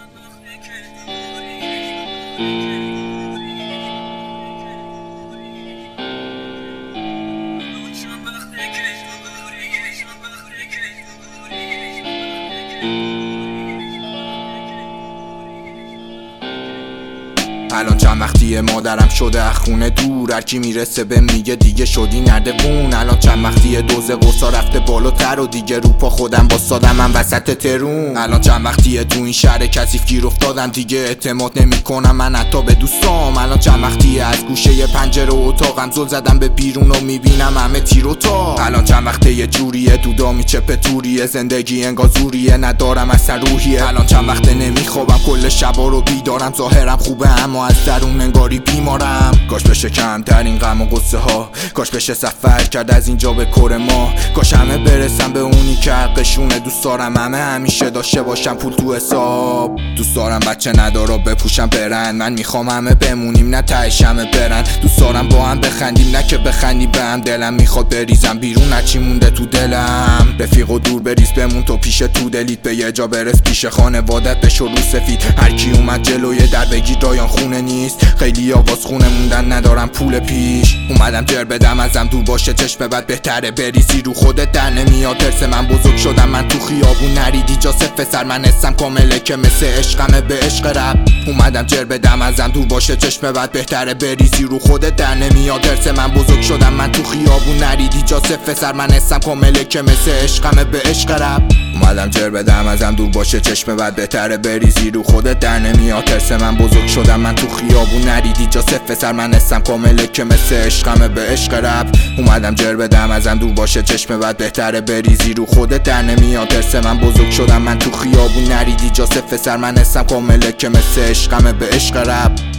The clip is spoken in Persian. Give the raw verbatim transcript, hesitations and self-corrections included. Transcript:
الان چند وقتیه مادرم شده از خونه دور، هرکی میرسه به میگه دیگه شدی نردبون. الان چند وقتیه دوز قرصا رفته بالاتر و دیگه رو پا خودم باستادم من وسط ترون. الان چند وقتیه تو این شهر کثیف گیر افتادم، دیگه اعتماد نمیکنم من حتی به دوستام. الان چند وقتیه از گوشه پنجره و اتاقم زل زدم به بیرون و میبینم همه تیر و تاق. الان چند وقته یه جوریه دودا میچپه توریه، زندگی انگار زوریه ندارم اثر روحیه. الان چند وقته نمیخوابم کل شبا رو بیدارم، ظاهرم خوبه اما از درون انگاری بیمارم. کاش بشه کمتر این غم و غصه ها، کاش بشه سفر کرد از اینجا به کره ما، کاش همه برسم به اونی که حقشونه. دوست دارم همه همیشه داشته باشم پول تو حساب، دوست دارم بچه ندارا بپوشم برن، من میخوام همه بمونیم نه تهش همه برن. دوست دارم با هم بخندیم نه که بخندی بهم، دلم میخواد بریزم بیرون هرچی مونده تو دلم. رفیق و دور بریز بمون تو پیش تو دلیت، به یه جا برس پیش خانوادت بشو رو سفید. هرکی اومد جلوی در بگیر رایان خونه نیست، خیلی آواز خونه موندن ندارم پول پیش. اومدم جر بدم ازم دور باشه چشم بد، بهتره بریزی رو خودت در نمیاد ترس. من بزرگ شدم من تو خیابون نریدی جا صفر سر، من حسم کامله که مثل عشقمه به عشق رب. اومدم جر بدم ازم دور باشه چشم بد، بهتره بریزی رو خودت در نمیاد ترس. من بزرگ شدم من تو خیابون نریدی جا صفر سر، من حسم کامله که مثل عشقمه به عشق رب. اومدم جر بدم ازم دور باشه چشم بد، بهتره بریزی رو خودت در نمیاد ترس. من بزرگ شدم من تو خیابون نریدی جا صفر سر، من حسم کامله که مثل عشقمه به عشق رب. اومدم جر بدم ازم دور باشه چشم بد، بهتره بریزی رو خودت در نمیاد ترس. من بزرگ شدم من تو خیابون نریدی جا صفر سر، من حسم کامله که مثل عشقمه به عشق رب.